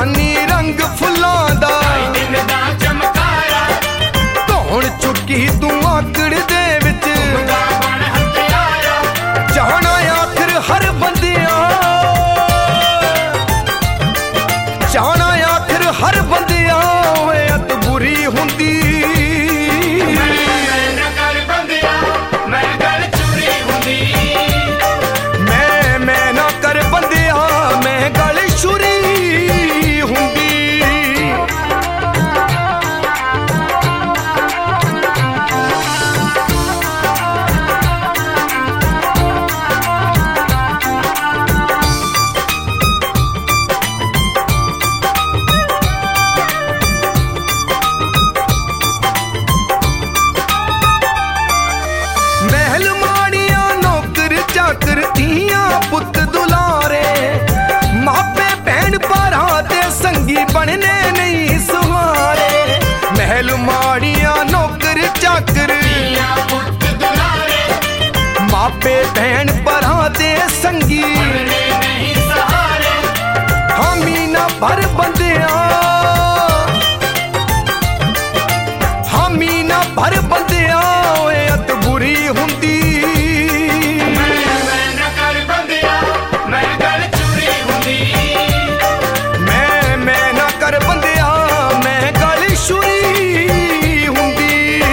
जवानी रंग फुल्लां दा दिन दा चमकारा धौण चुकी तू आकड़ दे विच बन हथियारा जाना आखिर हर बंदिया जाना आखिर हर बंदिया ओए अत बुरी हुंदी मैं ना कर बंदिया मैं गल चुरी हुंदी मैं ना कर बंदिया मैं गल छुरी हुंदी महल माड़ियां नौकर चाकर धीआं पुत दुलारे मापे भैन भरा ते संगी बनने नहीं सुहारे महल माड़ियां नौकर चाकर या पुत दुलारे मापे भैन भरा ते संगी बनने नहीं सहारे हामी ना भर बंदिया हामी ना भर बंदिया ओए अत बुरी हुंदी मैं ना कर बंदिया मैं गल चुरी हुंदी मैं ना कर बंदिया मैं गल छुरी हुंदी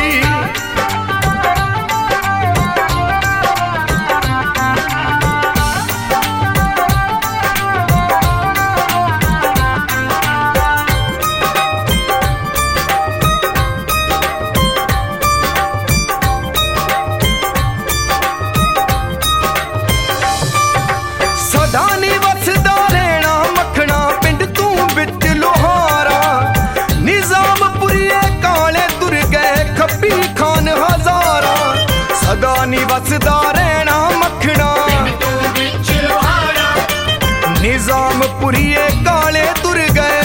सदा नी वसदा रहना मखना पिंड तू बिच लोहारा निजामपुरिये काले तुर गए खब्बी खान हजारा सदा नी वसदा रहना मखना तू बिच लोहारा निजामपुरिये काले तुर गए